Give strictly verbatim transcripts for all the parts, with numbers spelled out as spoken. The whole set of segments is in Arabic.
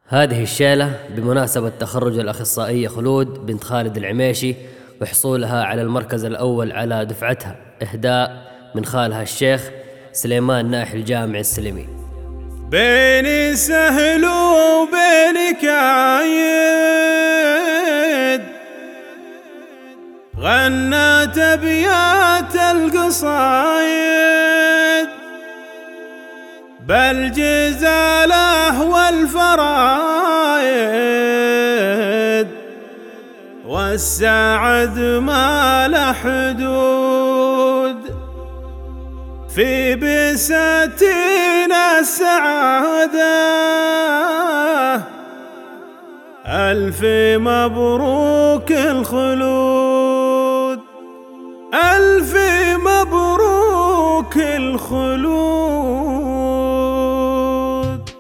هذه الشيلة بمناسبة تخرج الأخصائية خلود بنت خالد العميشي وحصولها على المركز الأول على دفعتها، إهداء من خالها الشيخ سليمان ناحي الجامع السلمي. بيني سهل وبينك عايد غنت أبيات القصايد، بالجزاله والفرايد والسعد ما له حدود، في بساتين السعادة ألف مبروك الخلود، ألف مبروك الخلود.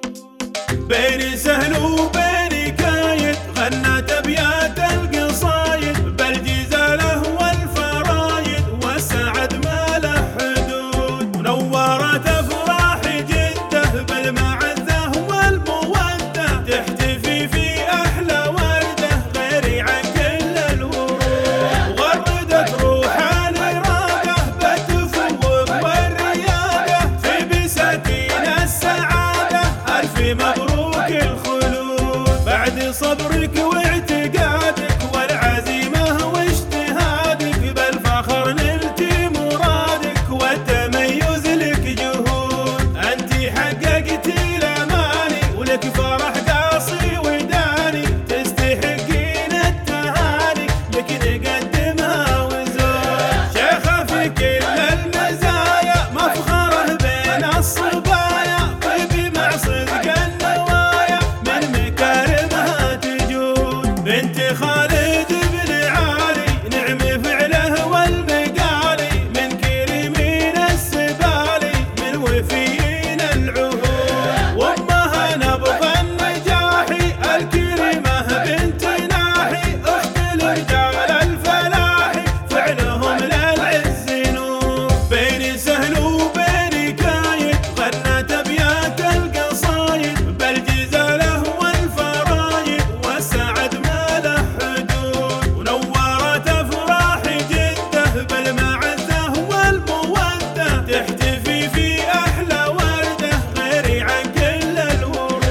بيني سهل وبيني كايد غنت أبيات القصايد، بالجزاله والفرايد والسعد ما له حدود، ونورت أفراح جده بالمعزة والمودة، تحتفي في أحلى وردة غيري عن كل الورود، وردت روح الإرادة بالتفوق والريادة، في بساتين السعادة ألف مبروك الخلود. بعد صبرك واعتقادك والعزيمة واجتهادك بالفخر نلت مرادك، والتميز لك جهود، أنت حققتي الأماني ولك فرح قاصي وداني، تستحقين التهاني لك نقدمها وزود، شيخة في كل المزايا مفخره بين الصبايا، طيبي مع صدق النوايا من مكارمها تجود، بنت خالد بن علي نعم فعله والمقالي، من كريمين السبالي من وفيين العهود، وامها نبض النجاحي الكريمة بنت ناحي، اخت الرجال الفلاحي فعلهم للعز نور. بيني سهل وبيني كايد غنت أبيات القصايد، بالجزاله والفرايد والسعد ما له حدود، ونورت أفراح جده بالمعزة والمودة، تحتفي في أحلى وردة غيري عن كل الورود،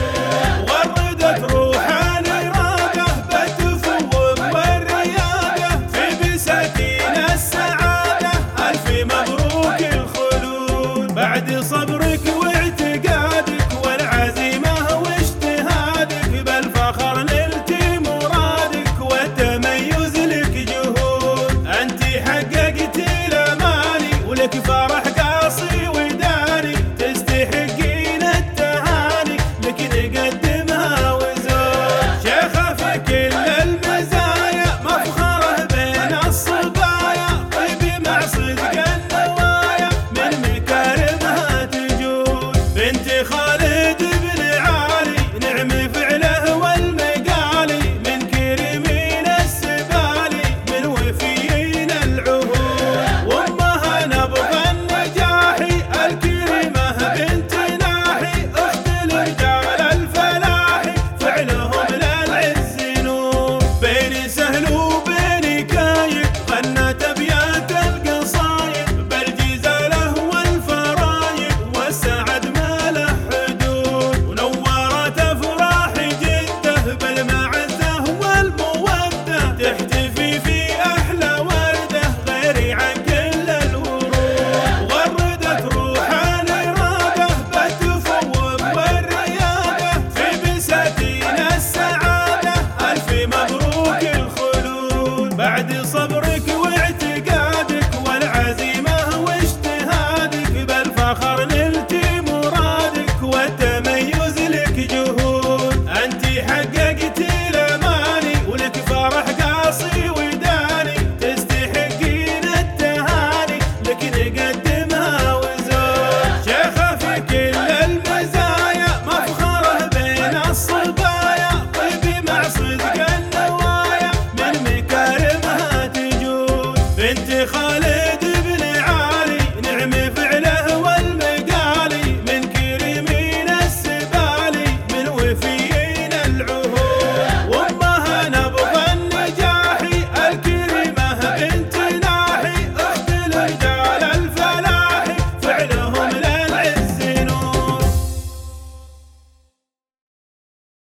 وردت روح الإرادة بالتفوق والريادة، في بساتين السعادة ألف مبروك الخلود. بعد صبرك واعتقادك والعزيمة واجتهادك بالفخر نلت مرادك، والتميز لك جهود، أنت حققتي الأماني ولك فرح قاصي وداني، تستحقين التهاني لك